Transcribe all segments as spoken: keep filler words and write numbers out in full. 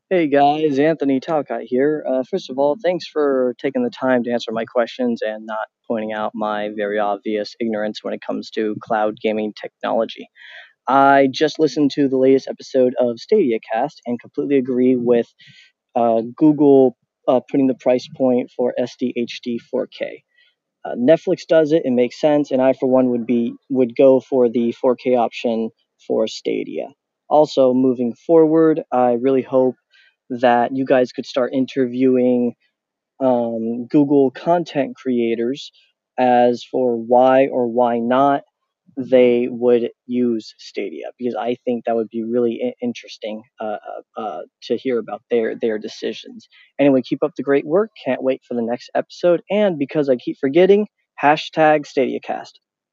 Hey guys, Anthony Talcott here. Uh, first of all, thanks for taking the time to answer my questions and not pointing out my very obvious ignorance when it comes to cloud gaming technology. I just listened to the latest episode of Stadia Cast and completely agree with uh, Google uh, putting the price point for S D H D four K. Uh, Netflix does it; it makes sense, and I, for one, would be would go for the four K option for Stadia. Also, moving forward, I really hope that you guys could start interviewing um, Google content creators as for why or why not they would use Stadia, because I think that would be really I- interesting uh, uh, uh, to hear about their their decisions. Anyway, keep up the great work. Can't wait for the next episode. And because I keep forgetting, hashtag StadiaCast.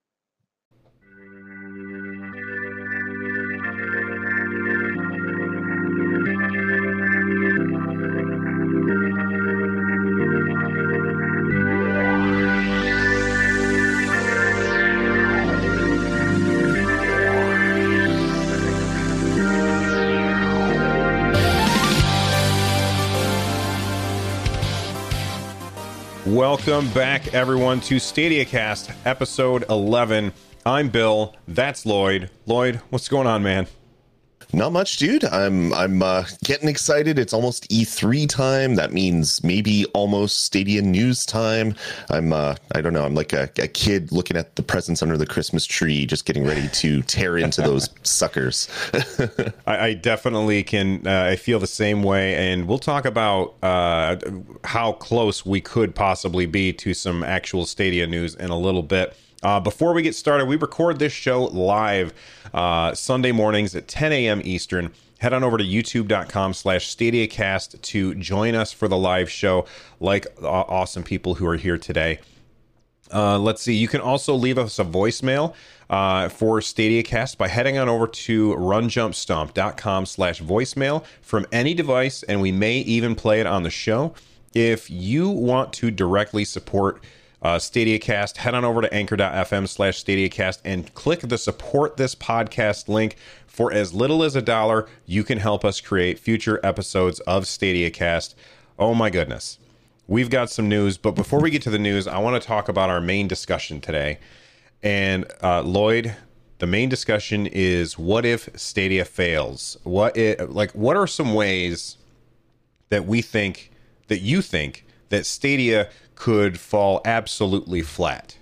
Welcome back, everyone, to StadiaCast, episode eleven. I'm Bill. That's Lloyd. Lloyd, what's going on, man? Not much, dude. I'm I'm uh, getting excited. It's almost E three time. That means maybe almost Stadia news time. I'm uh, I don't know. I'm like a, a kid looking at the presents under the Christmas tree, just getting ready to tear into those suckers. I, I definitely can. Uh, I feel the same way, and we'll talk about uh, how close we could possibly be to some actual Stadia news in a little bit. Uh, before we get started, we record this show live uh, Sunday mornings at ten a.m. Eastern. Head on over to youtube.com slash StadiaCast to join us for the live show, like uh, awesome people who are here today. Uh, let's see. You can also leave us a voicemail uh, for StadiaCast by heading on over to runjumpstomp.com slash voicemail from any device, and we may even play it on the show. If you want to directly support Uh, StadiaCast, head on over to anchor.fm slash StadiaCast and click the support this podcast link. For as little as a dollar, you can help us create future episodes of StadiaCast. Oh my goodness. We've got some news, but before we get to the news, I want to talk about our main discussion today. And uh, Lloyd, the main discussion is, what if Stadia fails? What it, like what are some ways that we think, that you think, that Stadia could fall absolutely flat?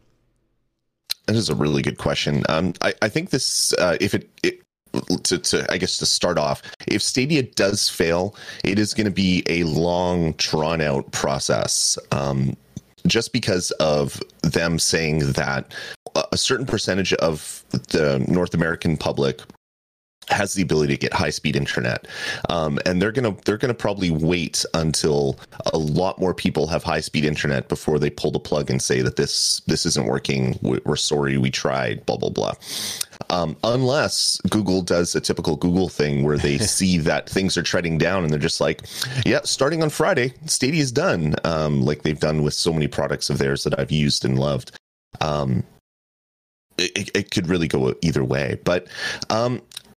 That is a really good question. Um, I, I think this, uh, if it, it to, to, I guess to start off, if Stadia does fail, it is going to be a long, drawn out process. Um, just because of them saying that a certain percentage of the North American public has the ability to get high-speed internet, um, and they're gonna they're gonna probably wait until a lot more people have high-speed internet before they pull the plug and say that this this isn't working. We're sorry, we tried. Blah blah blah. Um, unless Google does a typical Google thing where they see that things are treading down and they're just like, yeah, starting on Friday, Stadia's done, um, like they've done with so many products of theirs that I've used and loved. Um, it, it could really go either way, but. Um,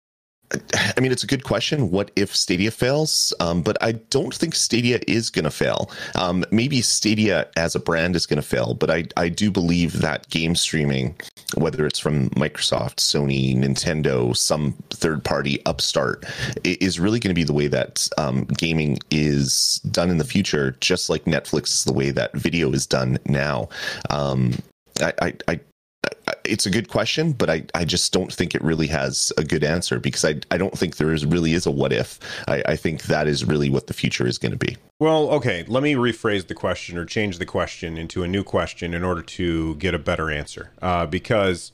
I mean, it's a good question. What if Stadia fails? Um, but I don't think Stadia is going to fail. Um, maybe Stadia as a brand is going to fail, but I, I do believe that game streaming, whether it's from Microsoft, Sony, Nintendo, some third-party upstart, is really going to be the way that um, gaming is done in the future, just like Netflix is the way that video is done now. Um, I, I, I It's a good question, but I, I just don't think it really has a good answer, because I, I don't think there is really is a what if. I, I think that is really what the future is going to be. Well, okay, let me rephrase the question or change the question into a new question in order to get a better answer. Uh, because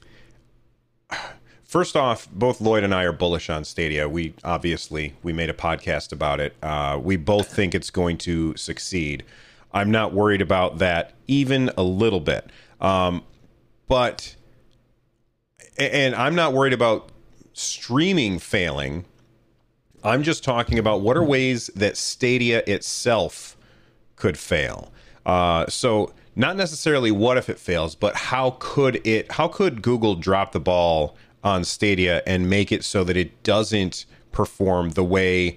first off, both Lloyd and I are bullish on Stadia. We obviously, we made a podcast about it. Uh, we both think it's going to succeed. I'm not worried about that even a little bit. Um, But, and I'm not worried about streaming failing. I'm just talking about what are ways that Stadia itself could fail. Uh, so not necessarily what if it fails, but how could it, how could Google drop the ball on Stadia and make it so that it doesn't perform the way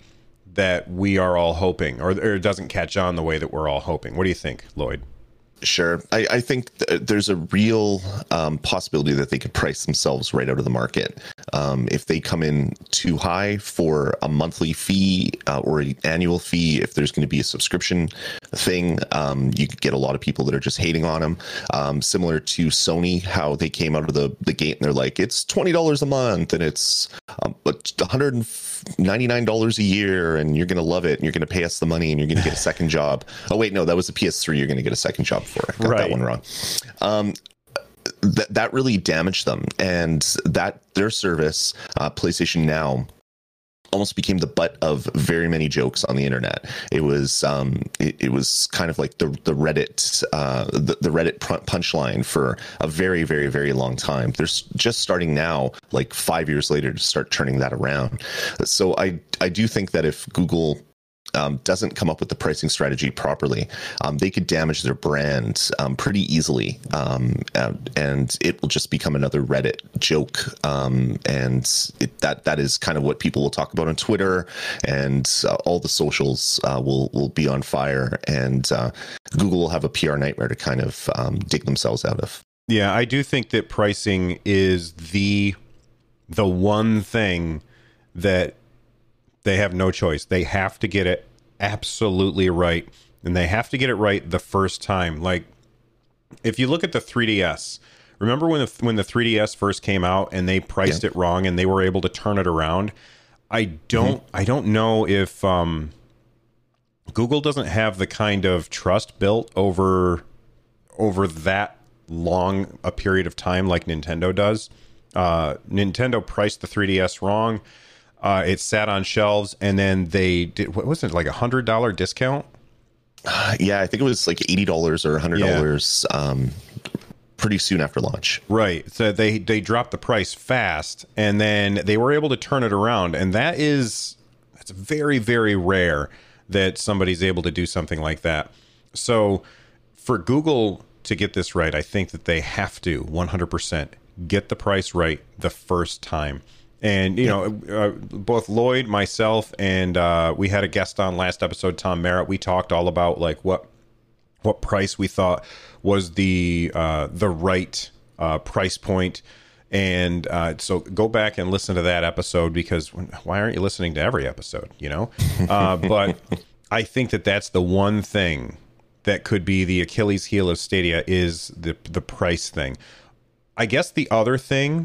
that we are all hoping, or, or it doesn't catch on the way that we're all hoping. What do you think, Lloyd? Sure. I, I think th- there's a real um, possibility that they could price themselves right out of the market. Um, if they come in too high for a monthly fee uh, or an annual fee, if there's going to be a subscription thing, um, you could get a lot of people that are just hating on them. Um, similar to Sony, how they came out of the, the gate and they're like, it's twenty dollars a month and it's um, one hundred ninety-nine dollars a year and you're going to love it and you're going to pay us the money and you're going to get a second job. Oh, wait, no, that was a P S three. You're going to get a second job for. I got right. that one wrong. Um, that that really damaged them, and that their service, uh, PlayStation Now, almost became the butt of very many jokes on the internet. It was um, it, it was kind of like the the Reddit uh, the, the Reddit punchline for a very very very long time. They're just starting now, like five years later, to start turning that around. So I I do think that if Google Um, doesn't come up with the pricing strategy properly, um, they could damage their brand um, pretty easily, um, and, and it will just become another Reddit joke. Um, and it, that that is kind of what people will talk about on Twitter, and uh, all the socials uh, will will be on fire, and uh, Google will have a P R nightmare to kind of um, dig themselves out of. Yeah, I do think that pricing is the the one thing that they have no choice. They have to get it absolutely right, and they have to get it right the first time. Like, if you look at the three D S, remember when the when the three D S first came out and they priced yeah. it wrong and they were able to turn it around? I don't mm-hmm. I don't know if um, Google doesn't have the kind of trust built over over that long a period of time like Nintendo does. Uh, Nintendo priced the three D S wrong. Uh, it sat on shelves, and then they did, what was it, like a hundred dollar discount? Uh, yeah, I think it was like eighty dollars or a hundred dollars yeah. um, pretty soon after launch. Right. So they, they dropped the price fast, and then they were able to turn it around. And that is, that's very, very rare that somebody's able to do something like that. So for Google to get this right, I think that they have to one hundred percent get the price right the first time. And, you know, uh, both Lloyd, myself, and uh, we had a guest on last episode, Tom Merritt. We talked all about like what what price we thought was the uh, the right uh, price point. And uh, so go back and listen to that episode, because why aren't you listening to every episode, you know? Uh, but I think that that's the one thing that could be the Achilles heel of Stadia is the the price thing. I guess the other thing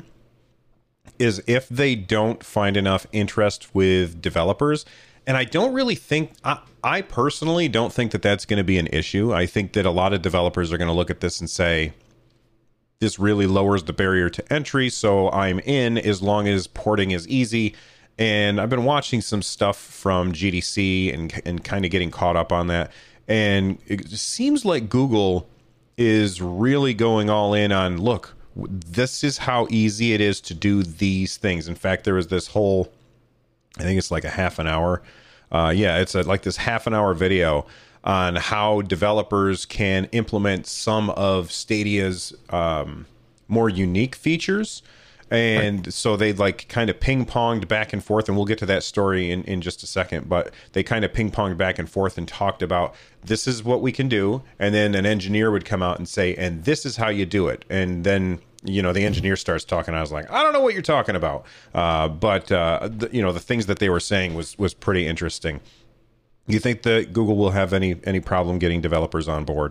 is if they don't find enough interest with developers, and I don't really think, I, I personally don't think that that's going to be an issue. I think that a lot of developers are going to look at this and say, this really lowers the barrier to entry, so I'm in as long as porting is easy. And I've been watching some stuff from G D C and, and kind of getting caught up on that. And it seems like Google is really going all in on, look, this is how easy it is to do these things. In fact, there was this whole, I think it's like a half an hour. Uh, yeah, it's a, like this half an hour video on how developers can implement some of Stadia's um, more unique features. And right. so they like kind of ping ponged back and forth, and we'll get to that story in, in just a second, but they kind of ping ponged back and forth and talked about, this is what we can do. And then an engineer would come out and say, and this is how you do it. And then, you know, the engineer starts talking. I was like, I don't know what you're talking about. Uh, but, uh, the, you know, the things that they were saying was, was pretty interesting. You think that Google will have any, any problem getting developers on board?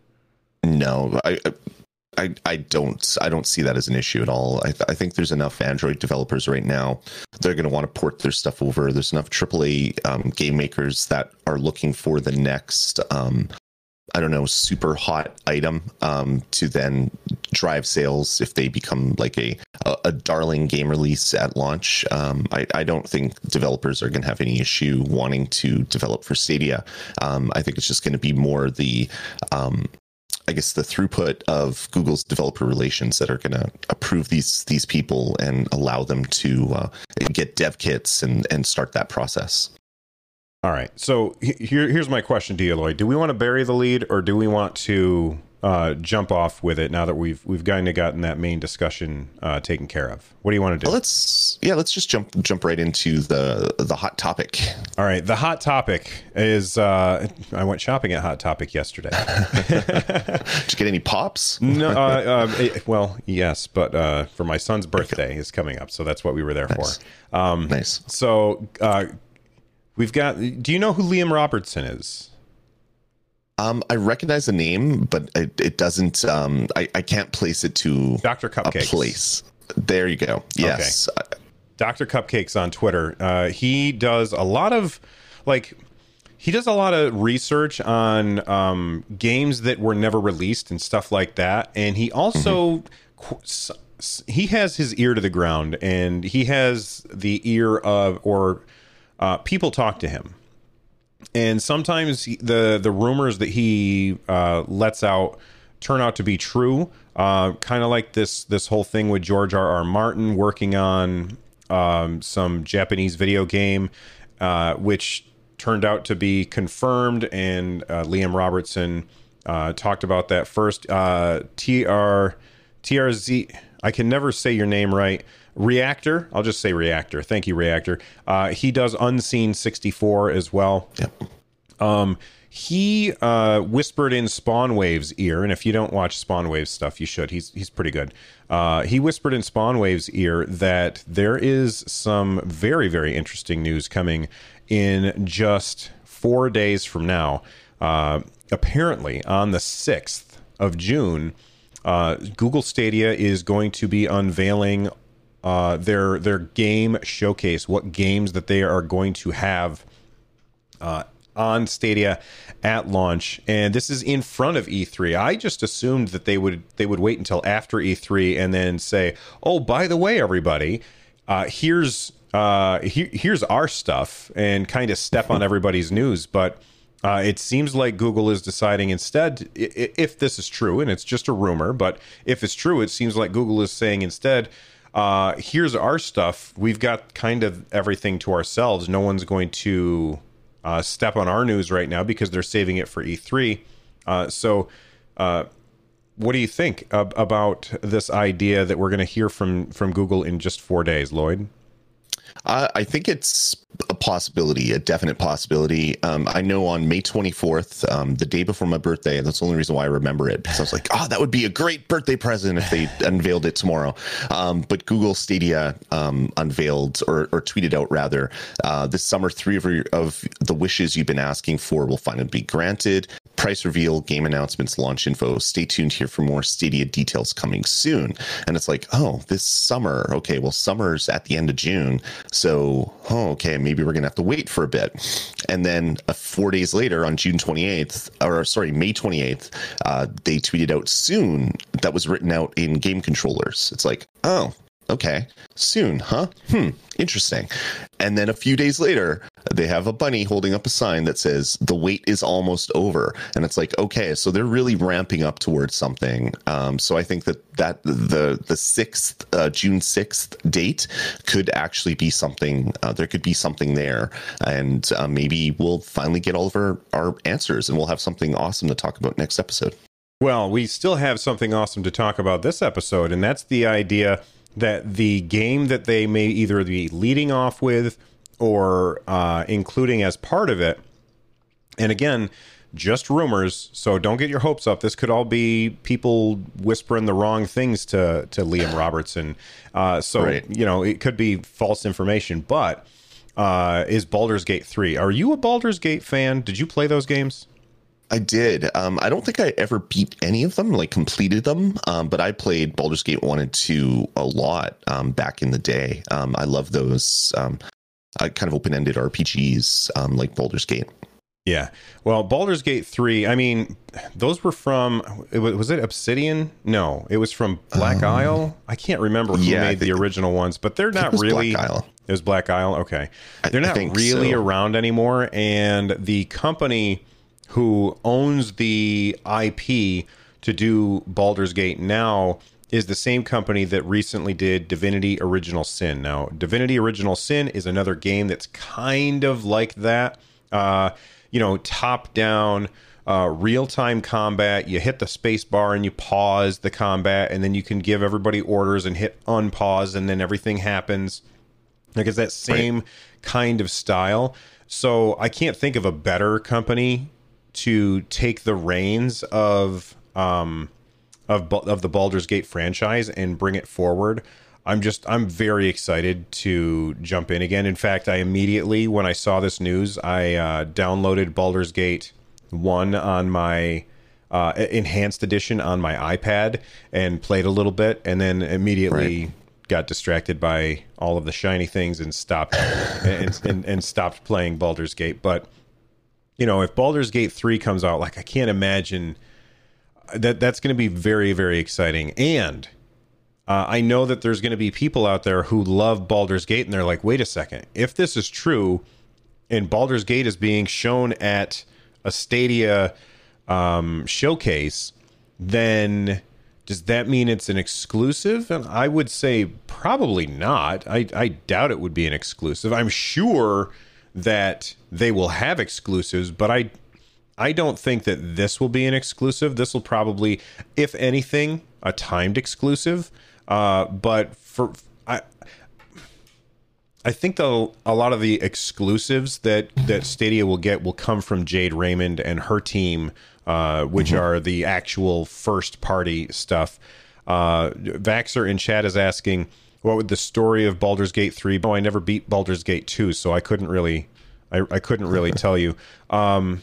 No, I, I, I don't, I don't see that as an issue at all. I, th- I think there's enough Android developers right now. They're going to want to port their stuff over. There's enough triple A um, game makers that are looking for the next, um, I don't know, super hot item um, to then drive sales if they become like a, a, a darling game release at launch. Um, I, I don't think developers are going to have any issue wanting to develop for Stadia. Um, I think it's just going to be more the, um, I guess, the throughput of Google's developer relations that are going to approve these these people and allow them to uh, get dev kits and, and start that process. All right. So here, here's my question to you, Lloyd. Do we want to bury the lead, or do we want to uh, jump off with it now that we've we've kind of gotten that main discussion uh, taken care of. What do you want to do? Well, let's yeah, let's just jump jump right into the the hot topic. All right, the hot topic is uh, I went shopping at Hot Topic yesterday. Did you get any pops? No, uh, uh, it, well, yes, but uh, for my son's birthday is coming up, so that's what we were there Nice. for. Um, Nice. So uh, we've got. Do you know who Liam Robertson is? Um, I recognize the name, but it, it doesn't. Um, I, I can't place it to Doctor a Cupcakes. place. There you go. Yes. Doctor Cupcakes on Twitter. Uh, he does a lot of like he does a lot of research on um, games that were never released and stuff like that. And he also mm-hmm. he has his ear to the ground, and he has the ear of or uh, people talk to him. And sometimes he, the the rumors that he uh, lets out turn out to be true. Uh, kind of like this this whole thing with George R. R. Martin working on um, some Japanese video game, uh, which turned out to be confirmed. And uh, Liam Robertson uh, talked about that first. Uh, T R T R Z. I can never say your name right. Reactor. I'll just say Reactor. Thank you, Reactor. Uh, he does Unseen sixty-four as well. Yep. Um, he uh, whispered in Spawnwave's ear, and if you don't watch Spawnwave stuff, you should. He's he's pretty good. Uh, he whispered in Spawnwave's ear that there is some very, very interesting news coming in just four days from now. Uh, apparently, on the sixth of June, uh, Google Stadia is going to be unveiling Uh, their their game showcase, what games that they are going to have uh, on Stadia at launch, and this is in front of E three. I just assumed that they would they would wait until after E three and then say, "Oh, by the way, everybody, uh, here's uh, he, here's our stuff," and kind of step on everybody's news. But uh, it seems like Google is deciding instead, if this is true, and it's just a rumor, but if it's true, it seems like Google is saying instead, Uh, here's our stuff. We've got kind of everything to ourselves. No one's going to uh, step on our news right now because they're saving it for E three. Uh, so uh, what do you think ab- about this idea that we're going to hear from, from Google in just four days, Lloyd? Uh, I think it's a possibility, a definite possibility. Um, I know on May twenty-fourth, um, the day before my birthday, and that's the only reason why I remember it, because I was like, oh, that would be a great birthday present if they unveiled it tomorrow. Um, but Google Stadia um, unveiled or, or tweeted out, rather, uh, this summer, three of, your, of the wishes you've been asking for will finally be granted. Price reveal, game announcements, launch info. Stay tuned here for more Stadia details coming soon. And it's like, oh, this summer. Okay, well, summer's at the end of June. So, oh, okay, maybe we're going to have to wait for a bit. And then uh, four days later on June twenty-eighth, or sorry, May twenty-eighth, uh, they tweeted out soon. That was written out in game controllers. It's like, oh, okay, soon, huh? Hmm, interesting. And then a few days later, they have a bunny holding up a sign that says the wait is almost over. And it's like, okay, so they're really ramping up towards something. Um, so I think that, that the the sixth, uh, June sixth date could actually be something. Uh, there could be something there. And uh, maybe we'll finally get all of our, our answers and we'll have something awesome to talk about next episode. Well, we still have something awesome to talk about this episode, and that's the idea that the game that they may either be leading off with or uh, including as part of it, and again, just rumors, so don't get your hopes up. This could all be people whispering the wrong things to, to Liam Robertson. Uh, so, right. you know, it could be false information, but uh, is Baldur's Gate three. Are you a Baldur's Gate fan? Did you play those games? I did. Um, I don't think I ever beat any of them, like completed them. Um, but I played Baldur's Gate one and two a lot um, back in the day. Um, I love those um, uh, kind of open-ended R P Gs um, like Baldur's Gate. Yeah. Well, Baldur's Gate three, I mean, those were from, it was, was it Obsidian? No, it was from Black um, Isle. I can't remember who yeah, made the original ones, but they're not really. Black Isle. It was Black Isle. Okay. They're I, not I really so. around anymore. And the company who owns the I P to do Baldur's Gate now is the same company that recently did Divinity Original Sin. Now, Divinity Original Sin is another game that's kind of like that. Uh, you know, top-down uh, real-time combat. You hit the space bar and you pause the combat, and then you can give everybody orders and hit unpause, and then everything happens. Like, it's that same right. kind of style. So I can't think of a better company to take the reins of um, of of the Baldur's Gate franchise and bring it forward. I'm just I'm very excited to jump in again. In fact, I immediately, when I saw this news, I uh, downloaded Baldur's Gate one on my uh, enhanced edition on my iPad and played a little bit, and then immediately right. got distracted by all of the shiny things and stopped and, and and stopped playing Baldur's Gate. But you know, if Baldur's Gate three comes out, like, I can't imagine that that's going to be very, very exciting. And uh, I know that there's going to be people out there who love Baldur's Gate, and they're like, wait a second, if this is true and Baldur's Gate is being shown at a Stadia um, showcase, then does that mean it's an exclusive? And I would say probably not. I, I doubt it would be an exclusive. I'm sure that they will have exclusives, but I I don't think that this will be an exclusive. This will probably, if anything, a timed exclusive. Uh, but for I I think the a lot of the exclusives that that Stadia will get will come from Jade Raymond and her team, uh, which mm-hmm. are the actual first party stuff. Uh, Vaxer in chat is asking, what would the story of Baldur's Gate three? Oh, I never beat Baldur's Gate two, so I couldn't really, I, I couldn't really tell you. Um,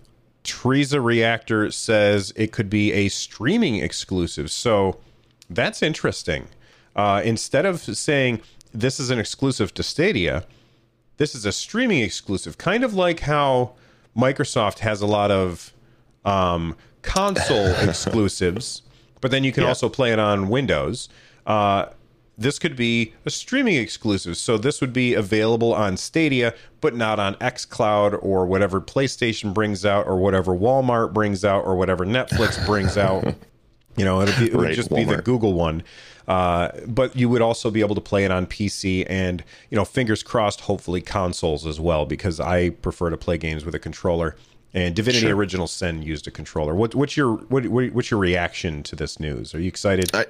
Teresa Reactor says it could be a streaming exclusive, so that's interesting. Uh, instead of saying this is an exclusive to Stadia, this is a streaming exclusive, kind of like how Microsoft has a lot of um, console exclusives, but then you can yeah. also play it on Windows. Uh, this could be a streaming exclusive. So this would be available on Stadia, but not on xCloud or whatever PlayStation brings out or whatever Walmart brings out or whatever Netflix brings out. You know, it'd be, it would right, just Walmart. be the Google one. Uh, but you would also be able to play it on P C and, you know, fingers crossed, hopefully consoles as well, because I prefer to play games with a controller. And Divinity sure. Original Sin used a controller. What, what's your what, what's your reaction to this news? Are you excited? I,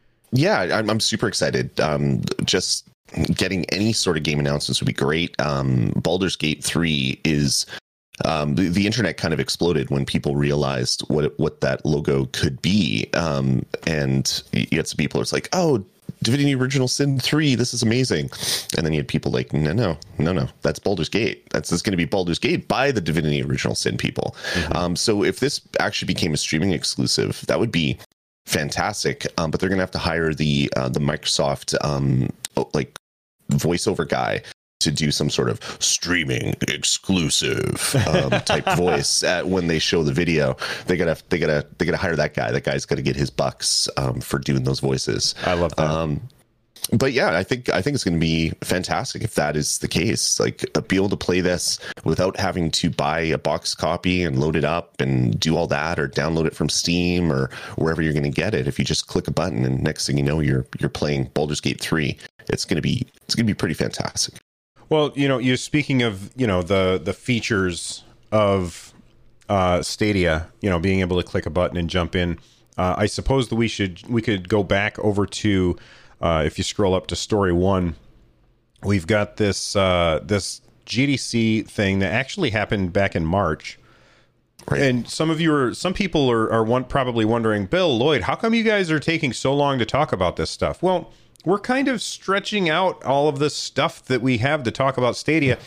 yeah, I'm, I'm super excited. Um, just getting any sort of game announcements would be great. Um, Baldur's Gate three is um, the, the internet kind of exploded when people realized what it, what that logo could be. Um, and you had some people it's like, oh, Divinity Original Sin three, this is amazing. And then you had people like, no, no, no, no, that's Baldur's Gate. That's, that's going to be Baldur's Gate by the Divinity Original Sin people. Mm-hmm. Um, so if this actually became a streaming exclusive, that would be fantastic. Um, but they're going to have to hire the uh, the Microsoft um, like voiceover guy to do some sort of streaming exclusive um, type voice at, when they show the video. They gotta they gotta they gotta hire that guy. That guy's got to get his bucks um, for doing those voices. I love that. Um, but yeah, I think I think it's going to be fantastic if that is the case. Like, uh, be able to play this without having to buy a box copy and load it up and do all that, or download it from Steam or wherever you're going to get it. If you just click a button and next thing you know, you're you're playing Baldur's Gate three. It's gonna be it's gonna be pretty fantastic. Well, you know, you're speaking of, you know, the the features of uh, Stadia, you know, being able to click a button and jump in. Uh, I suppose that we should we could go back over to uh, if you scroll up to story one, we've got this uh, this G D C thing that actually happened back in March. Right. And some of you are some people are are one, probably wondering, Bill, Lloyd, how come you guys are taking so long to talk about this stuff? Well, we're kind of stretching out all of the stuff that we have to talk about Stadia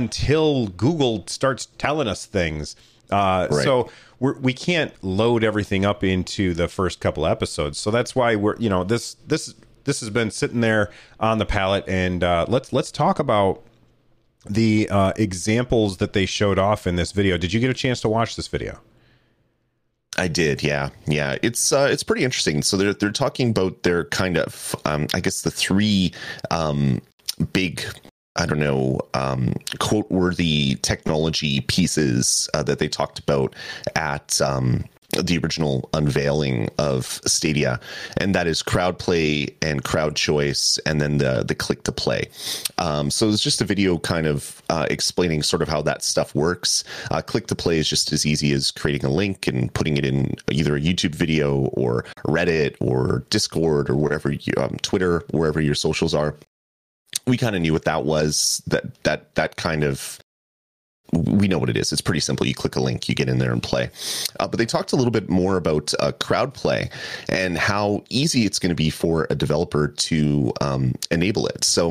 until Google starts telling us things. Uh, right. So we're, we can't load everything up into the first couple episodes. So that's why we're, you know, this this this has been sitting there on the palette, and uh, let's let's talk about the uh, examples that they showed off in this video. Did you get a chance to watch this video? I did, yeah, yeah. It's uh, it's pretty interesting. So they're they're talking about their kind of, um, I guess, the three um, big, I don't know, um, quote-worthy technology pieces uh, that they talked about at um, the original unveiling of Stadia, and that is crowd play and crowd choice, and then the the click to play. Um, so it's just a video kind of uh, explaining sort of how that stuff works. Uh, click to play is just as easy as creating a link and putting it in either a YouTube video or Reddit or Discord or wherever you, um, Twitter, wherever your socials are. We kind of knew what that was. That that that kind of we know what it is. It's pretty simple. You click a link, you get in there and play. Uh, but they talked a little bit more about uh, crowd play and how easy it's going to be for a developer to um, enable it. So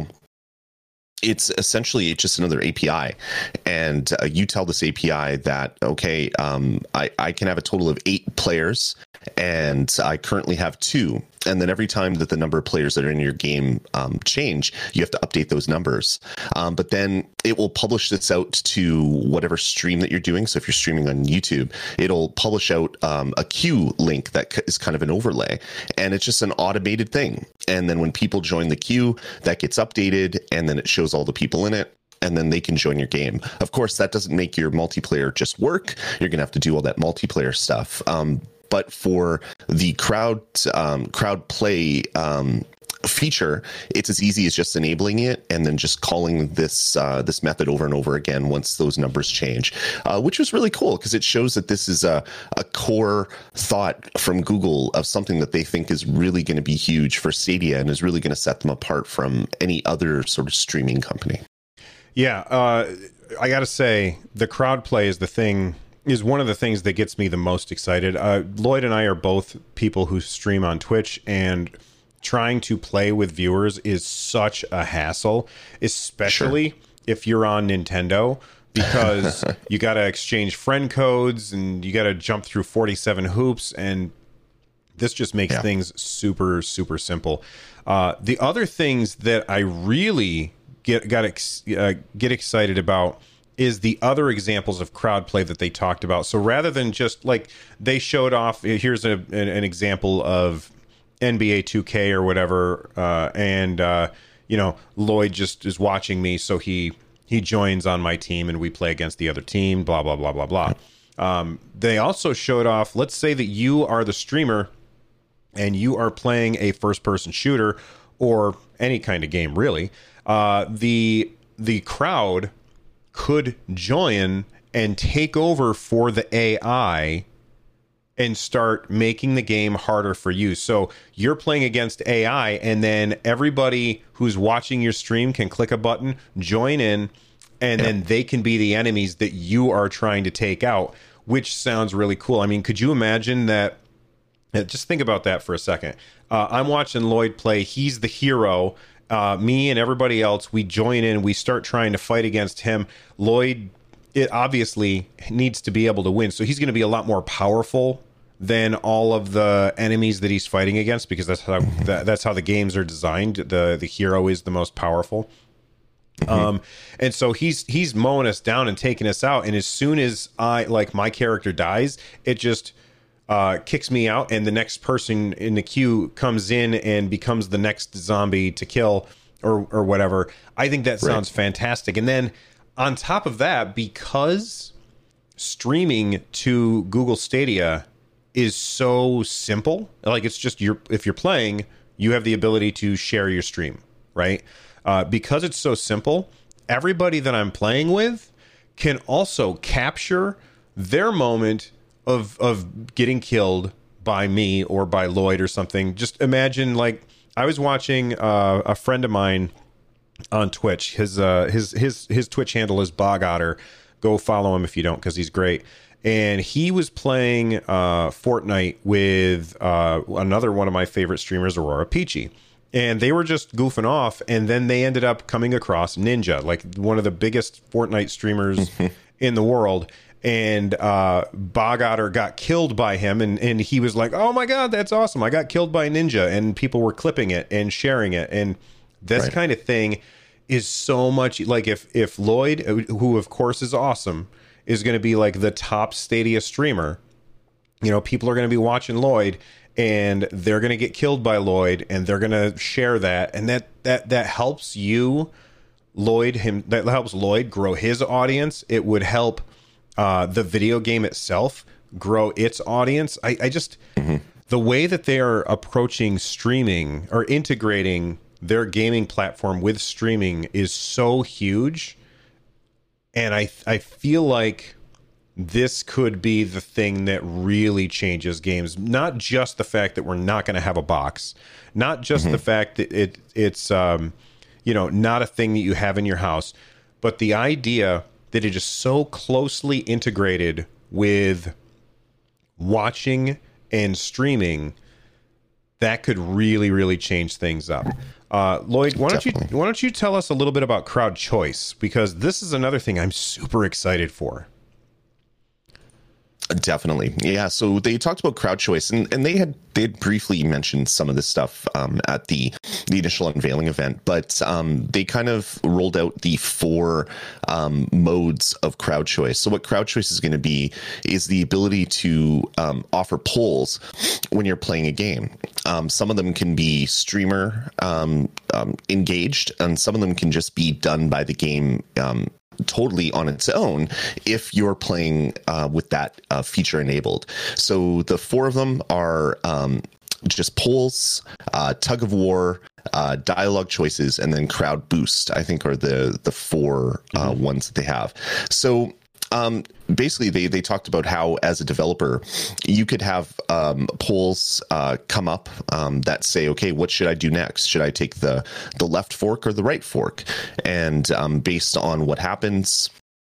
it's essentially just another A P I, and uh, you tell this A P I that, okay, um, I, I can have a total of eight players, and I currently have two. And then every time that the number of players that are in your game um, change, you have to update those numbers. Um, but then it will publish this out to whatever stream that you're doing. So if you're streaming on YouTube, it'll publish out um, a queue link that is kind of an overlay. And it's just an automated thing. And then when people join the queue, that gets updated, and then it shows all the people in it. And then they can join your game. Of course, that doesn't make your multiplayer just work. You're going to have to do all that multiplayer stuff. Um, but for the crowd um, crowd play um, feature, it's as easy as just enabling it and then just calling this uh, this method over and over again once those numbers change, uh, which was really cool because it shows that this is a, a core thought from Google of something that they think is really going to be huge for Stadia and is really going to set them apart from any other sort of streaming company. Yeah, uh, I got to say, the crowd play is the thing, is one of the things that gets me the most excited. Uh, Lloyd and I are both people who stream on Twitch, and trying to play with viewers is such a hassle, especially sure. if you're on Nintendo, because you got to exchange friend codes and you got to jump through forty-seven hoops, and this just makes yeah. things super, super simple. Uh, the other things that I really get got ex, uh, get excited about is the other examples of crowd play that they talked about. So rather than just like they showed off, here's a, an, an example of N B A two K or whatever, uh, and uh, you know, Lloyd just is watching me, so he he joins on my team and we play against the other team. Blah blah blah blah blah. Um, they also showed off. Let's say that you are the streamer and you are playing a first-person shooter or any kind of game, really. Uh, the the crowd could join and take over for the A I and start making the game harder for you. So you're playing against A I, and then everybody who's watching your stream can click a button, join in, and yeah. then they can be the enemies that you are trying to take out, which sounds really cool. I mean, could you imagine that? Just think about that for a second. Uh, I'm watching Lloyd play. He's the hero. Uh, me and everybody else, we join in, we start trying to fight against him. Lloyd, it obviously needs to be able to win, so he's going to be a lot more powerful than all of the enemies that he's fighting against, because that's how that, that's how the games are designed. The the hero is the most powerful. Mm-hmm. Um, and so he's he's mowing us down and taking us out. And as soon as I like my character dies, it just uh, kicks me out, and the next person in the queue comes in and becomes the next zombie to kill, or or whatever. I think that sounds right. fantastic. And then on top of that, because streaming to Google Stadia is so simple, like it's just you're if you're playing, you have the ability to share your stream, right? Uh, because it's so simple, everybody that I'm playing with can also capture their moment of of getting killed by me or by Lloyd or something. Just imagine, like, I was watching uh, a friend of mine on Twitch. His uh, his his his Twitch handle is Bog Otter. Go follow him if you don't, because he's great. And he was playing uh, Fortnite with uh, another one of my favorite streamers, Aurora Peachy. And they were just goofing off, and then they ended up coming across Ninja, like one of the biggest Fortnite streamers in the world. And uh, Bog Otter got killed by him, and, and he was like, oh my God, that's awesome. I got killed by Ninja. And people were clipping it and sharing it. And this right. kind of thing is so much, like if, if Lloyd, who of course is awesome, is going to be like the top Stadia streamer, you know, people are going to be watching Lloyd, and they're going to get killed by Lloyd, and they're going to share that. And that, that, that helps you, Lloyd, him, that helps Lloyd grow his audience. It would help uh, the video game itself grow its audience. I, I just mm-hmm. the way that they are approaching streaming or integrating their gaming platform with streaming is so huge, and I I feel like this could be the thing that really changes games. Not just the fact that we're not going to have a box, not just mm-hmm. the fact that it it's um, you know, not a thing that you have in your house, but the idea that it is so closely integrated with watching and streaming that could really, really change things up. Uh, Lloyd, why don't Definitely. you why don't you tell us a little bit about crowd choice, because this is another thing I'm super excited for. Definitely. Yeah. So they talked about crowd choice, and, and they had they had briefly mentioned some of this stuff um, at the the initial unveiling event, but um, they kind of rolled out the four um, modes of crowd choice. So what crowd choice is going to be is the ability to um, offer polls when you're playing a game. Um, some of them can be streamer um, um, engaged, and some of them can just be done by the game um, totally on its own if you're playing uh, with that uh, feature enabled. So the four of them are um, just polls, uh, tug of war, uh, dialogue choices, and then crowd boost, I think are the the four uh, mm-hmm. ones that they have. So um, basically they, they talked about how as a developer, you could have um, polls uh, come up um, that say, okay, what should I do next? Should I take the, the left fork or the right fork? And um, based on what happens,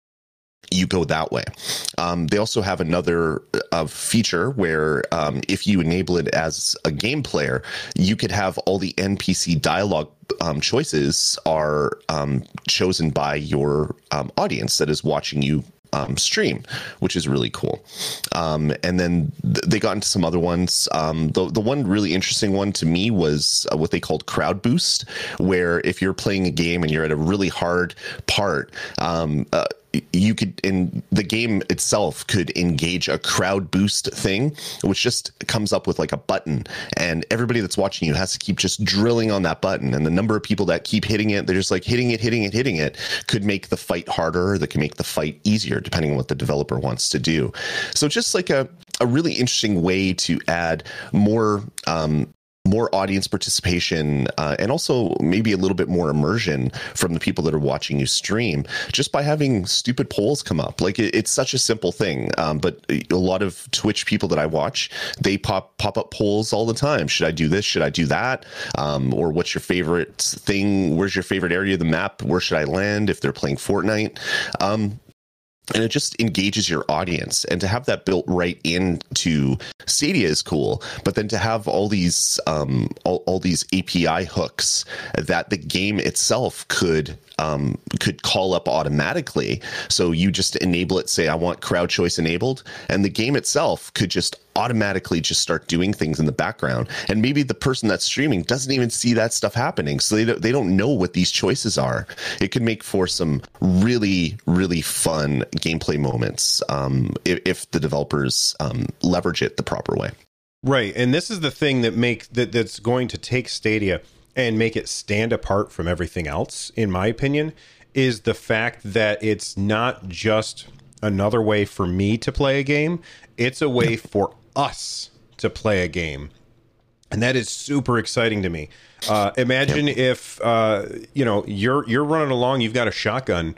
you go that way. Um, they also have another uh, feature where um, if you enable it as a game player, you could have all the N P C dialogue um, choices are um, chosen by your um, audience that is watching you Um, stream, which is really cool. Um, and then th- they got into some other ones. Um, the, the one really interesting one to me was uh, what they called crowd boost, where if you're playing a game and you're at a really hard part, um, uh, you could, in the game itself, could engage a crowd boost thing, which just comes up with like a button, and everybody that's watching you has to keep just drilling on that button. And the number of people that keep hitting it, they're just like hitting it, hitting it, hitting it, could make the fight harder, or that can make the fight easier, depending on what the developer wants to do. So just like a, a really interesting way to add more, um, more audience participation, uh, and also maybe a little bit more immersion from the people that are watching you stream, just by having stupid polls come up. Like it, it's such a simple thing, um, but a lot of Twitch people that I watch, they pop pop up polls all the time. Should I do this? Should I do that? Um, or what's your favorite thing? Where's your favorite area of the map? Where should I land if they're playing Fortnite? Um, And it just engages your audience, and to have that built right into Stadia is cool. But then to have all these um, all, all these A P I hooks that the game itself could um, could call up automatically. So you just enable it, say I want crowd choice enabled, and the game itself could just automatically just start doing things in the background. And maybe the person that's streaming doesn't even see that stuff happening, so they don't, they don't know what these choices are. It could make for some really, really fun gameplay moments um, if, if the developers um, leverage it the proper way. Right, and this is the thing that make that that's going to take Stadia and make it stand apart from everything else, in my opinion, is the fact that it's not just another way for me to play a game. It's a way for us to play a game. And that is super exciting to me. Uh, imagine yep. if, uh, you know, you're you're running along, you've got a shotgun,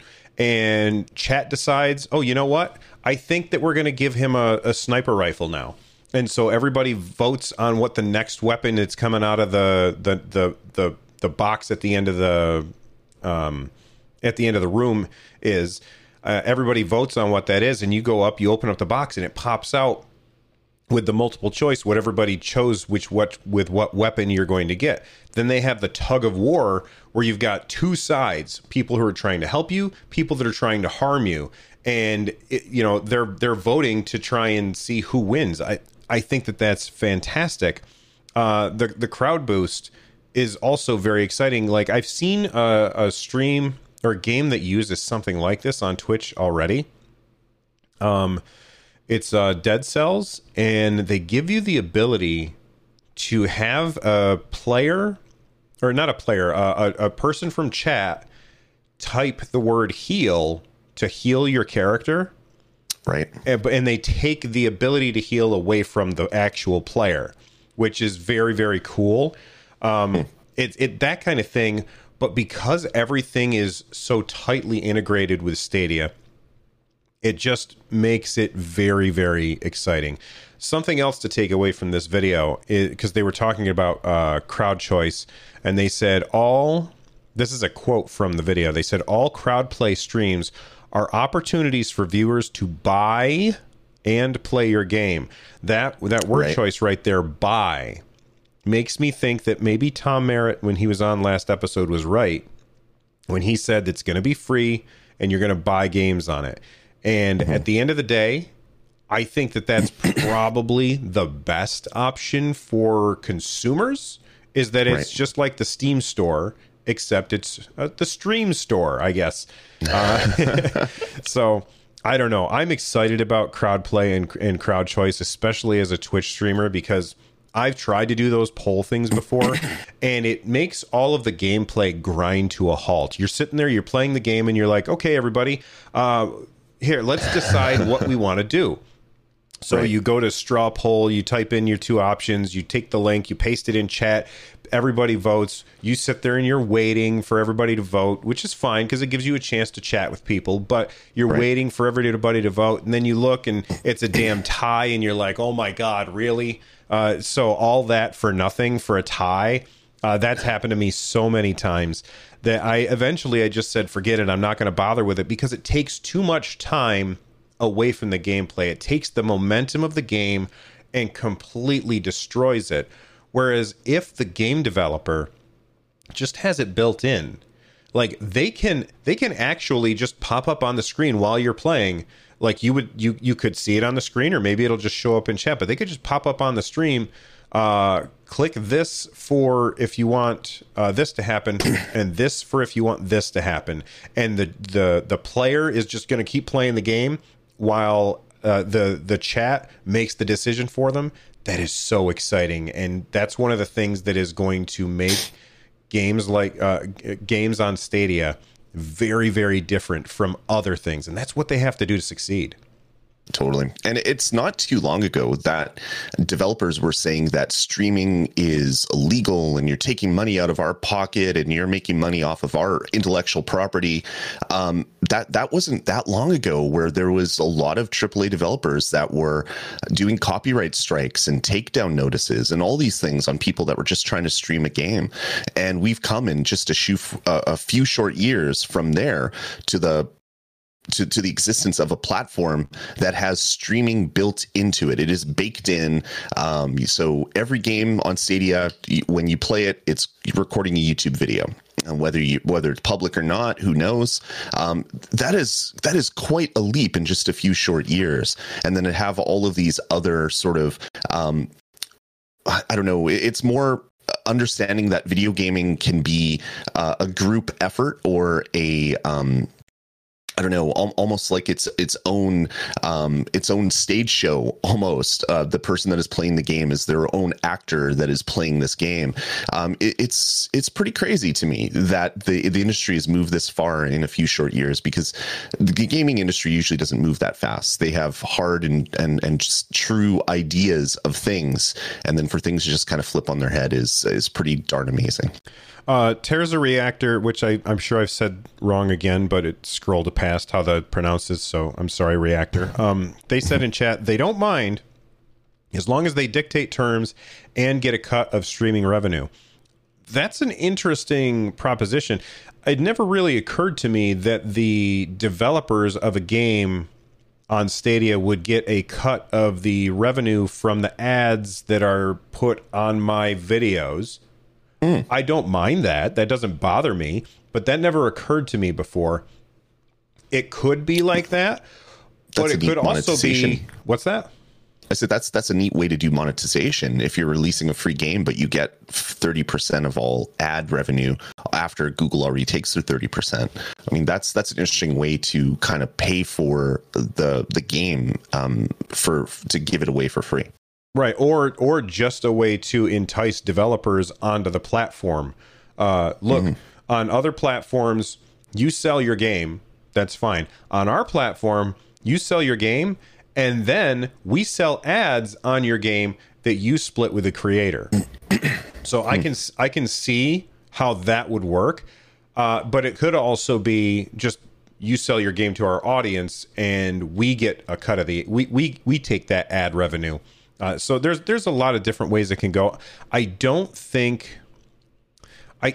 and chat decides, oh, you know what? I think that we're going to give him a, a sniper rifle now. And so everybody votes on what the next weapon that's coming out of the the the the, the box at the end of the um, at the end of the room is. Uh, everybody votes on what that is, and you go up, you open up the box, and it pops out with the multiple choice what everybody chose, which what with what weapon you're going to get. Then they have the tug of war, where you've got two sides: people who are trying to help you, people that are trying to harm you, and it, you know they're they're voting to try and see who wins. I I think that that's fantastic. Uh, the the crowd boost is also very exciting. Like I've seen a, a stream or a game that uses something like this on Twitch already. Um, it's uh, Dead Cells, and they give you the ability to have a player, or not a player, uh, a, a person from chat type the word heal to heal your character. Right. And, and they take the ability to heal away from the actual player, which is very, very cool. Um, hmm. it, it that kind of thing. But because everything is so tightly integrated with Stadia, it just makes it very, very exciting. Something else to take away from this video is because they were talking about uh, crowd choice, and they said all, this is a quote from the video, they said all crowd play streams are opportunities for viewers to buy and play your game. That, that word right. choice right there, buy, makes me think that maybe Tom Merritt, when he was on last episode, was right when he said it's going to be free and you're going to buy games on it. And mm-hmm. at the end of the day, I think that that's probably the best option for consumers, is that it's right. just like the Steam store, except it's uh, the stream store, I guess. Uh, so I don't know. I'm excited about crowd play and, and crowd choice, especially as a Twitch streamer, because I've tried to do those poll things before, and it makes all of the gameplay grind to a halt. You're sitting there, you're playing the game, and you're like, okay, everybody, uh, here, let's decide what we want to do. So right. you go to straw poll, you type in your two options, you take the link, you paste it in chat, everybody votes, you sit there and you're waiting for everybody to vote, which is fine because it gives you a chance to chat with people, but you're right. waiting for everybody to vote, and then you look and it's a damn tie, and you're like, oh my God, really? Uh, so all that for nothing, for a tie? Uh, that's happened to me so many times that I eventually I just said, forget it, I'm not going to bother with it, because it takes too much time away from the gameplay. It takes the momentum of the game and completely destroys it. Whereas if the game developer just has it built in, like they can they can actually just pop up on the screen while you're playing. Like you would you you could see it on the screen, or maybe it'll just show up in chat, but they could just pop up on the stream. Uh, click this for if you want uh, this to happen, and this for if you want this to happen. And the the the player is just going to keep playing the game while uh, the the chat makes the decision for them. That is so exciting, and that's one of the things that is going to make games like uh, games on Stadia very, very different from other things, and that's what they have to do to succeed. Totally. And it's not too long ago that developers were saying that streaming is illegal and you're taking money out of our pocket and you're making money off of our intellectual property. Um, that that wasn't that long ago, where there was a lot of triple A developers that were doing copyright strikes and takedown notices and all these things on people that were just trying to stream a game. And we've come in just a, few, uh, a few short years from there to the To, to the existence of a platform that has streaming built into it. It is baked in. Um, so every game on Stadia, when you play it, it's recording a YouTube video. And whether you whether it's public or not, who knows? Um, that is that is quite a leap in just a few short years. And then to have all of these other sort of, um, I don't know, it's more understanding that video gaming can be uh, a group effort or a um, I don't know, almost like it's its own um, its own stage show. Almost, uh, the person that is playing the game is their own actor that is playing this game. Um, it, it's it's pretty crazy to me that the the industry has moved this far in a few short years, because the gaming industry usually doesn't move that fast. They have hard and and and just true ideas of things, and then for things to just kind of flip on their head is is pretty darn amazing. Uh, Terza Reactor, which I, I'm sure I've said wrong again, but it scrolled past how that pronounces, so I'm sorry, Reactor. Um, they said in chat they don't mind as long as they dictate terms and get a cut of streaming revenue. That's an interesting proposition. It never really occurred to me that the developers of a game on Stadia would get a cut of the revenue from the ads that are put on my videos. Mm. I don't mind that. That doesn't bother me, but that never occurred to me before. It could be like that, but that's it could also be... What's that? I said that's that's a neat way to do monetization. If you're releasing a free game, but you get thirty percent of all ad revenue after Google already takes their thirty percent. I mean, that's that's an interesting way to kind of pay for the the game um, for to give it away for free. Right, or or just a way to entice developers onto the platform. Uh, look, mm-hmm. on other platforms, you sell your game, that's fine. On our platform, You sell your game, and then we sell ads on your game that you split with the creator. So I can I can see how that would work, uh, but it could also be just you sell your game to our audience, and we get a cut of the we we we take that ad revenue. Uh, so there's there's a lot of different ways it can go. I don't think I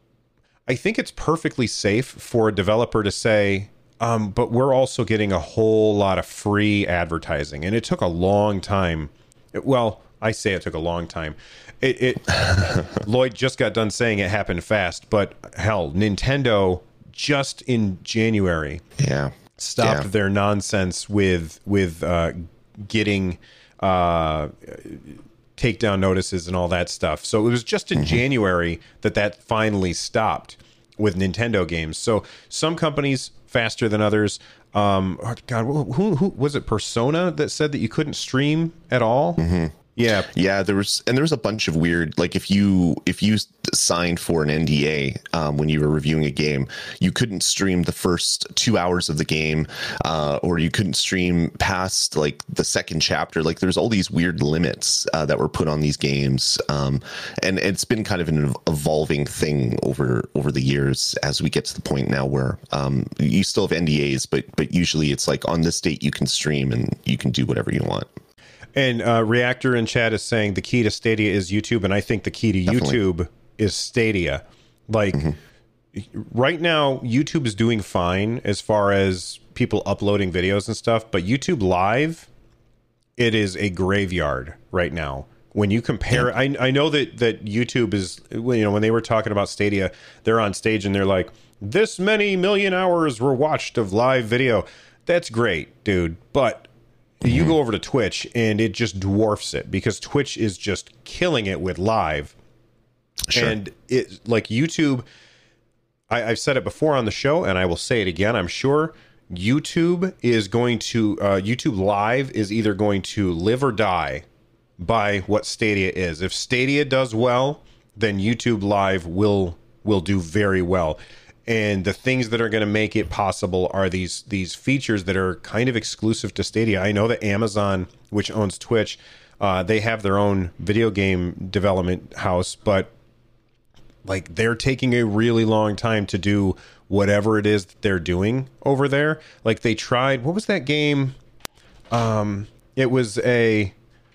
I think it's perfectly safe for a developer to say, um, but we're also getting a whole lot of free advertising, and it took a long time. It, well, I say it took a long time. It, it Lloyd just got done saying it happened fast, but hell, Nintendo just in January, yeah, stopped yeah. their nonsense with with uh, getting uh, takedown notices and all that stuff. So it was just in mm-hmm. January that that finally stopped with Nintendo games. So some companies faster than others. Um, oh God, who who was it? Persona that said that you couldn't stream at all. Mm-hmm. Yeah, yeah. There was, and there was a bunch of weird. Like if you if you signed for an N D A um, when you were reviewing a game, you couldn't stream the first two hours of the game, uh, or you couldn't stream past like the second chapter. Like there's all these weird limits uh, that were put on these games, um, and it's been kind of an evolving thing over over the years. As we get to the point now where um, you still have N D As, but but usually it's like on this date you can stream and you can do whatever you want. And uh, Reactor in chat is saying the key to Stadia is YouTube, and I think the key to Definitely. YouTube is Stadia. Like mm-hmm. right now, YouTube is doing fine as far as people uploading videos and stuff, but YouTube Live, it is a graveyard right now. When you compare, yeah. I I know that that YouTube is, you know, when they were talking about Stadia, they're on stage and they're like, this many million hours were watched of live video. That's great, dude, but you go over to Twitch and it just dwarfs it because Twitch is just killing it with live. Sure. And it like YouTube, I, I've said it before on the show and I will say it again. I'm sure YouTube is going to, uh, YouTube Live is either going to live or die by what Stadia is. If Stadia does well, then YouTube Live will will do very well. And the things that are going to make it possible are these these features that are kind of exclusive to Stadia. I know that Amazon, which owns Twitch, uh, they have their own video game development house, but like they're taking a really long time to do whatever it is that they're doing over there. Like they tried, what was that game? Um, it was a,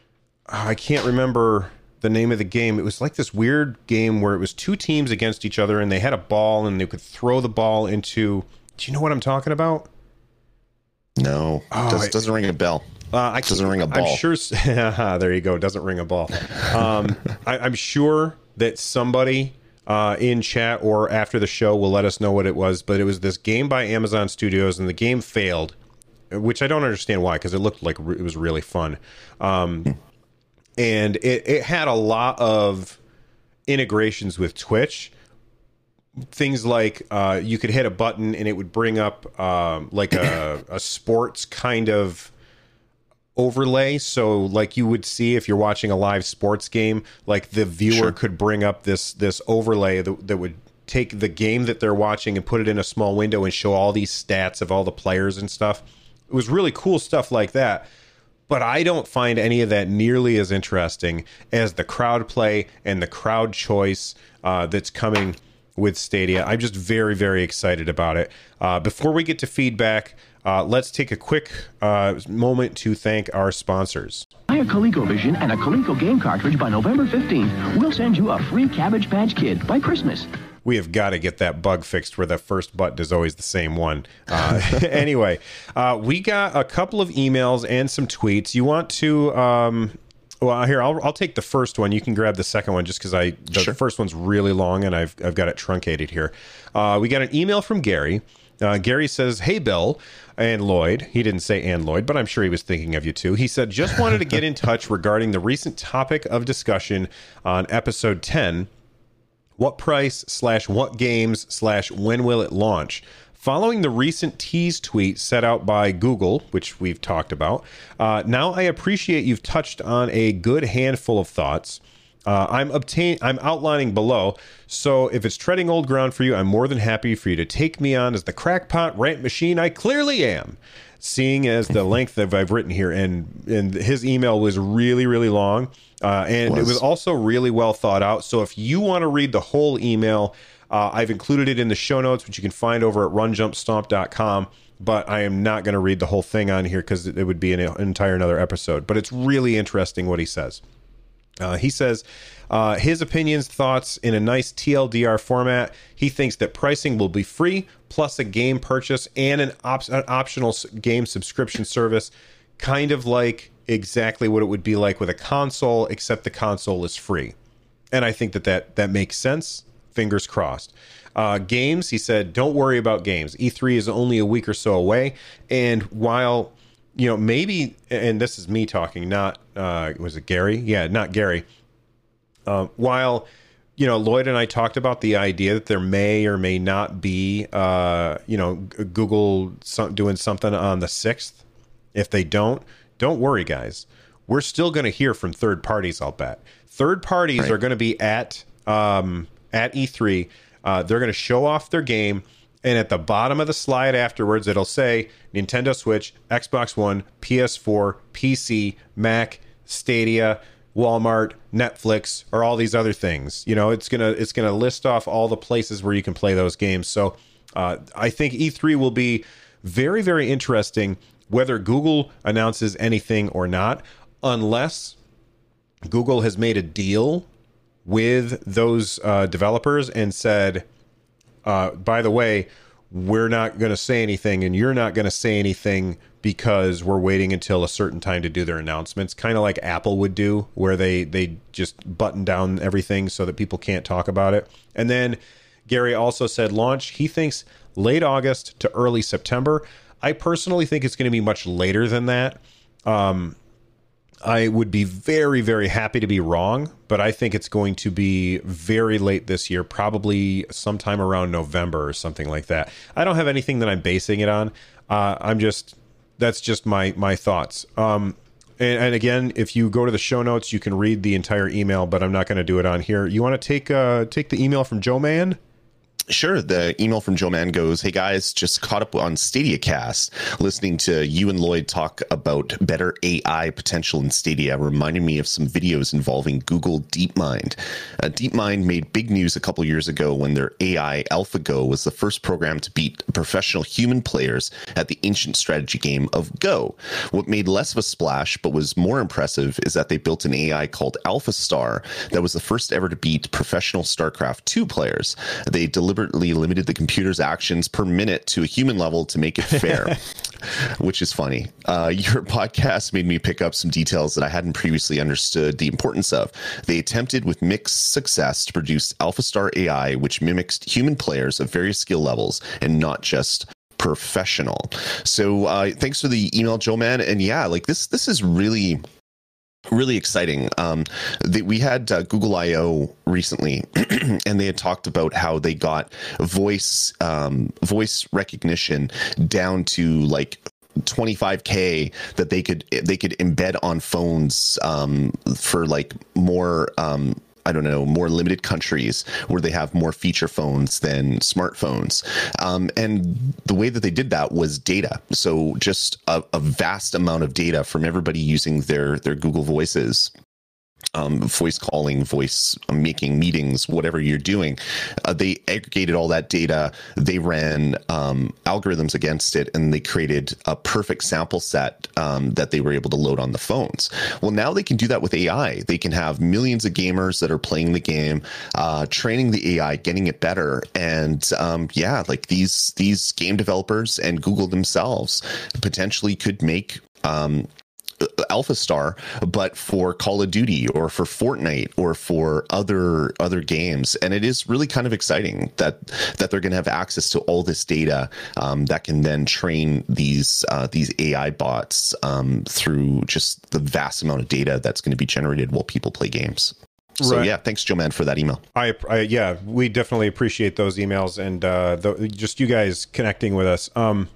I can't remember the name of the game. It was like this weird game where it was two teams against each other and they had a ball and they could throw the ball into, do you know what I'm talking about? No, oh, Does, it doesn't ring a bell. Uh, I doesn't ring a ball. I'm sure. There you go. Doesn't ring a ball. Um, I, I'm sure that somebody uh, in chat or after the show will let us know what it was, but it was this game by Amazon Studios and the game failed, which I don't understand why, because it looked like it was really fun. Um, hmm. And it, it had a lot of integrations with Twitch. Things like uh, you could hit a button and it would bring up um, like a, a sports kind of overlay. So like you would see if you're watching a live sports game, like the viewer sure. could bring up this this overlay that, that would take the game that they're watching and put it in a small window and show all these stats of all the players and stuff. It was really cool stuff like that. But I don't find any of that nearly as interesting as the crowd play and the crowd choice uh, that's coming with Stadia. I'm just very, very excited about it. Uh, before we get to feedback, uh, let's take a quick uh, moment to thank our sponsors. Buy a ColecoVision and a Coleco game cartridge by November fifteenth. We'll send you a free Cabbage Patch Kid by Christmas. We have got to get that bug fixed where the first button is always the same one. Uh, anyway, uh, we got a couple of emails and some tweets. You want to... Um, well, here, I'll I'll take the first one. You can grab the second one just because I the sure. first one's really long and I've, I've got it truncated here. Uh, we got an email from Gary. Uh, Gary says, hey, Bill and Lloyd. He didn't say and Lloyd, but I'm sure he was thinking of you too. He said, just wanted to get in touch regarding the recent topic of discussion on episode ten. What price slash what games slash when will it launch? Following the recent tease tweet set out by Google, which we've talked about, uh, now I appreciate you've touched on a good handful of thoughts. Uh, I'm obtain I'm outlining below, so if it's treading old ground for you, I'm more than happy for you to take me on as the crackpot rant machine I clearly am. seeing as the length that I've written here, and and his email was really, really long, uh, and was. it was also really well thought out. So if you want to read the whole email, uh, I've included it in the show notes, which you can find over at run jump stomp dot com. But I am not going to read the whole thing on here because it would be an entire another episode. But it's really interesting what he says. Uh, he says uh, his opinions, thoughts in a nice T L D R format. He thinks that pricing will be free, plus a game purchase and an, op- an optional game subscription service, kind of like exactly what it would be like with a console, except the console is free. And I think that that, that makes sense. Fingers crossed. Uh, games, he said, don't worry about games. E three is only a week or so away. And while, you know, maybe, and this is me talking, not, uh, was it Gary? Yeah, not Gary. Uh, while, you know, Lloyd and I talked about the idea that there may or may not be, uh, you know, Google some, doing something on the sixth. If they don't, don't worry, guys. We're still going to hear from third parties, I'll bet. Third parties right. are going to be at, um, at E three. Uh, they're going to show off their game, and at the bottom of the slide afterwards, it'll say Nintendo Switch, Xbox One, P S four, P C, Mac, Stadia, Walmart, Netflix, or all these other things. You know, it's gonna it's gonna list off all the places where you can play those games. So uh, I think E three will be very, very interesting, whether Google announces anything or not, unless Google has made a deal with those uh, developers and said, uh, by the way, we're not going to say anything and you're not going to say anything because we're waiting until a certain time to do their announcements, kind of like Apple would do, where they, they just button down everything so that people can't talk about it. And then Gary also said launch. He thinks late August to early September. I personally think it's going to be much later than that. Um, I would be very, very happy to be wrong, but I think it's going to be very late this year, probably sometime around November or something like that. I don't have anything that I'm basing it on. Uh, I'm just, that's just my my thoughts. Um, and, and again, if you go to the show notes, you can read the entire email, but I'm not going to do it on here. You want to take uh, take the email from Joe Man? Sure. The email from Joe Man goes, hey guys, just caught up on Stadia Cast, listening to you and Lloyd talk about better A I potential in Stadia, reminded me of some videos involving Google DeepMind. Uh, DeepMind made big news a couple years ago when their A I AlphaGo was the first program to beat professional human players at the ancient strategy game of Go. What made less of a splash but was more impressive is that they built an A I called AlphaStar that was the first ever to beat professional StarCraft two players. They delivered deliberately limited the computer's actions per minute to a human level to make it fair, which is funny. Uh, your podcast made me pick up some details that I hadn't previously understood the importance of. They attempted with mixed success to produce AlphaStar A I, which mimics human players of various skill levels and not just professional. So uh, thanks for the email, Joe Man. And yeah, like this, this is really... really exciting. Um, they, we had uh, Google I O recently, and they had talked about how they got voice um, voice recognition down to like twenty-five K that they could they could embed on phones um, for like more. Um, I don't know, more limited countries where they have more feature phones than smartphones. Um, and the way that they did that was data. So just a, a vast amount of data from everybody using their, their Google Voices. Um, voice calling, voice making meetings, whatever you're doing. Uh, they aggregated all that data. They ran um, algorithms against it, and they created a perfect sample set um, that they were able to load on the phones. Well, now they can do that with A I. They can have millions of gamers that are playing the game, uh, training the A I, getting it better. And um, yeah, like these, these game developers and Google themselves potentially could make um, AlphaStar, but for Call of Duty or for Fortnite or for other other games. And it is really kind of exciting that that they're going to have access to all this data um, that can then train these uh, these A I bots um, through just the vast amount of data that's going to be generated while people play games. So right. yeah, thanks, Joe Man, for that email. I, I yeah, we definitely appreciate those emails and uh, the, just you guys connecting with us. Um,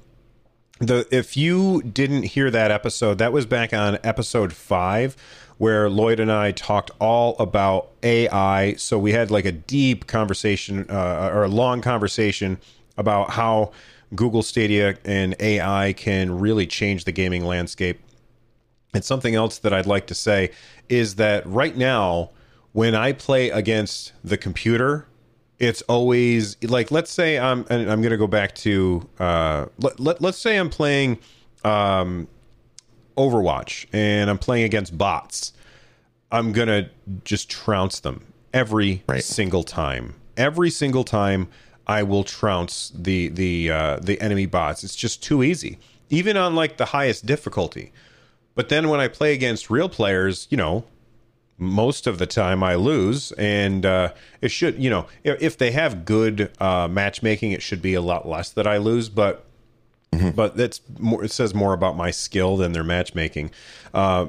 The if you didn't hear that episode, that was back on episode five, where Lloyd and I talked all about A I. So we had like a deep conversation uh, or a long conversation about how Google Stadia and A I can really change the gaming landscape. And something else that I'd like to say is that right now, when I play against the computer, it's always like, let's say I'm, and I'm going to go back to, uh, let, let, let's say I'm playing um, Overwatch and I'm playing against bots. I'm going to just trounce them every right. single time. Every single time I will trounce the, the, uh, the enemy bots. It's just too easy, even on like the highest difficulty. But then when I play against real players, you know, most of the time I lose, and uh, it should, you know, if, if they have good uh, matchmaking, it should be a lot less that I lose. But mm-hmm. but that's more, it says more about my skill than their matchmaking. Uh,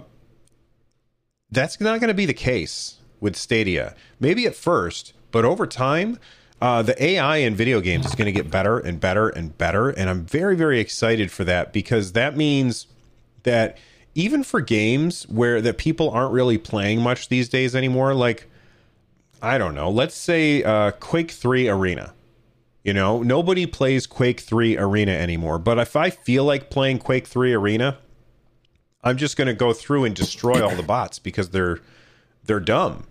that's not going to be the case with Stadia. Maybe at first, but over time, uh, the A I in video games is going to get better and better and better, and I'm very, very excited for that, because that means that even for games where that people aren't really playing much these days anymore, like, I don't know, let's say uh, Quake three Arena. You know, nobody plays Quake three Arena anymore. But if I feel like playing Quake three Arena, I'm just going to go through and destroy all the bots because they're they're dumb.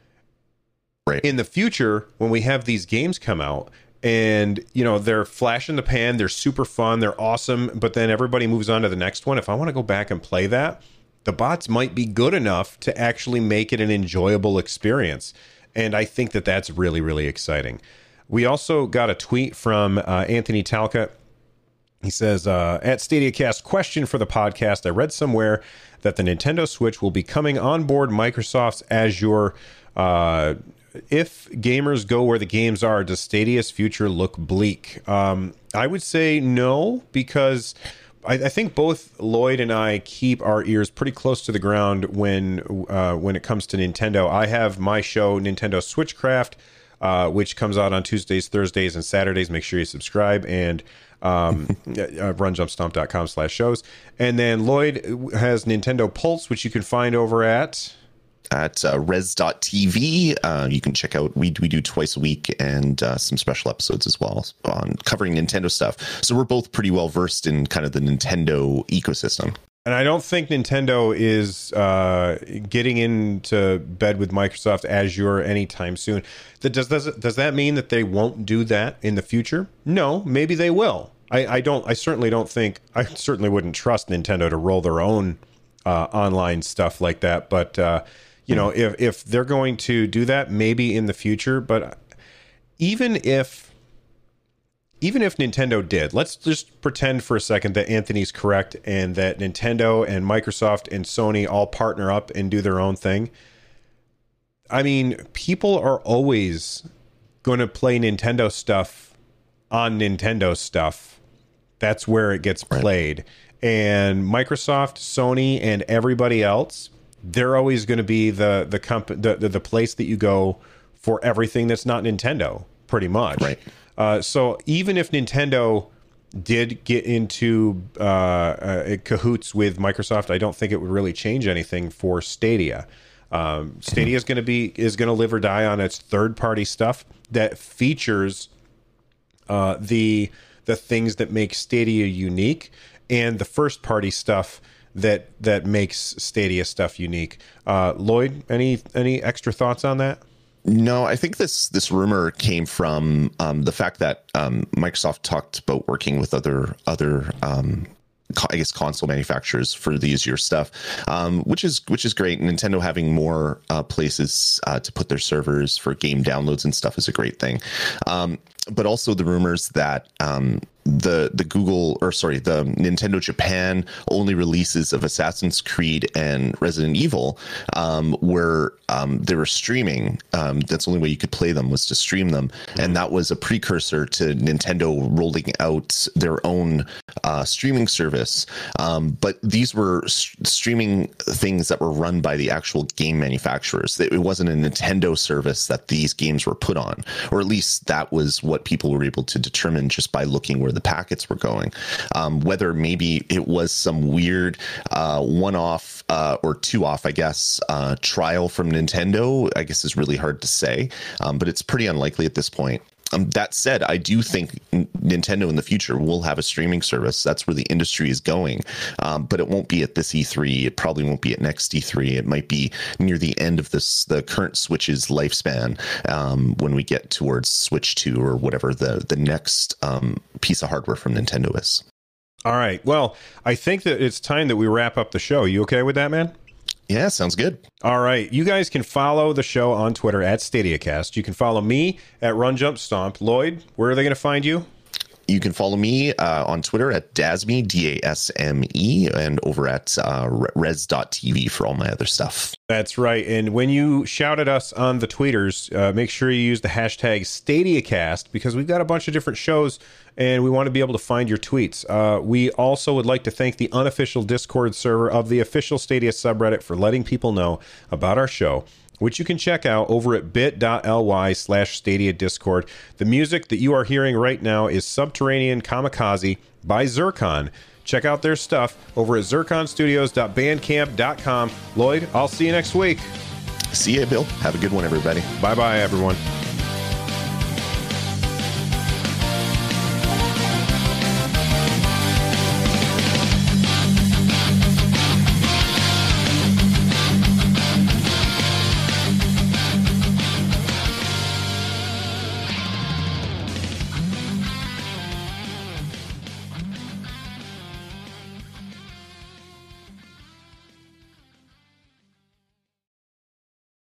Right. In the future, when we have these games come out, and, you know, they're flash in the pan, they're super fun, they're awesome, but then everybody moves on to the next one. If I want to go back and play that, the bots might be good enough to actually make it an enjoyable experience. And I think that that's really, really exciting. We also got a tweet from uh, Anthony Talcott. He says, uh, at StadiaCast, question for the podcast. I read somewhere that the Nintendo Switch will be coming on board Microsoft's Azure. Uh, if gamers go where the games are, does Stadia's future look bleak? Um, I would say no, because I, I think both Lloyd and I keep our ears pretty close to the ground when uh, when it comes to Nintendo. I have my show, Nintendo Switchcraft, uh, which comes out on Tuesdays, Thursdays, and Saturdays. Make sure you subscribe, and um, uh, run jump stomp dot com slash shows. And then Lloyd has Nintendo Pulse, which you can find over at... at uh, res dot t v. Uh, you can check out, we, we do twice a week, and uh, some special episodes as well on covering Nintendo stuff. So we're both pretty well versed in kind of the Nintendo ecosystem. And I don't think Nintendo is uh, getting into bed with Microsoft Azure anytime soon. That does, does does that mean that they won't do that in the future? No, maybe they will. I, I don't. I certainly don't think. I certainly wouldn't trust Nintendo to roll their own uh, online stuff like that. But uh, you know, if if they're going to do that, maybe in the future. But even if even if Nintendo did, let's just pretend for a second that Anthony's correct and that Nintendo and Microsoft and Sony all partner up and do their own thing. I mean, people are always going to play Nintendo stuff on Nintendo stuff. That's where it gets played. Right. And Microsoft, Sony, and everybody else, they're always going to be the the, comp- the the the place that you go for everything that's not Nintendo, pretty much. Right. Uh, so even if Nintendo did get into uh, uh, cahoots with Microsoft, I don't think it would really change anything for Stadia. Um, Stadia is going to be is going to live or die on its third party stuff that features uh, the the things that make Stadia unique, and the first party stuff that that makes Stadia stuff unique. Uh, Lloyd, any any extra thoughts on that? No, I think this this rumor came from um, the fact that um, Microsoft talked about working with other other um, I guess console manufacturers for the easier stuff, um, which is which is great. Nintendo having more uh, places uh, to put their servers for game downloads and stuff is a great thing. Um, but also the rumors that um, the the Google or sorry the Nintendo Japan only releases of Assassin's Creed and Resident Evil um, where um, they were streaming. Um, that's the only way you could play them was to stream them, and that was a precursor to Nintendo rolling out their own uh, streaming service. Um, but these were st- streaming things that were run by the actual game manufacturers. It wasn't a Nintendo service that these games were put on, or at least that was what people were able to determine just by looking where the packets were going. Um, whether maybe it was some weird uh, one-off uh, or two-off, I guess, uh, trial from Nintendo, I guess is really hard to say, um, but it's pretty unlikely at this point. Um, that said, I do think N- Nintendo in the future will have a streaming service. That's where the industry is going. Um, but it won't be at this E three. It probably won't be at next E three. It might be near the end of this, the current Switch's lifespan, um, when we get towards Switch two or whatever the, the next um, piece of hardware from Nintendo is. All right. Well, I think that it's time that we wrap up the show. You okay with that, man? Yeah, sounds good. All right. You guys can follow the show on Twitter at StadiaCast. You can follow me at Run Jump Stomp. Lloyd, where are they going to find you? You can follow me uh, on Twitter at Dasme, D A S M E, and over at uh, res dot t v for all my other stuff. That's right. And when you shout at us on the tweeters, uh, make sure you use the hashtag StadiaCast, because we've got a bunch of different shows and we want to be able to find your tweets. Uh, we also would like to thank the unofficial Discord server of the official Stadia subreddit for letting people know about our show, which you can check out over at bit.ly slash Stadia Discord. The music that you are hearing right now is Subterranean Kamikaze by Zircon. Check out their stuff over at zircon studios dot bandcamp dot com. Lloyd, I'll see you next week. See you, Bill. Have a good one, everybody. Bye-bye, everyone.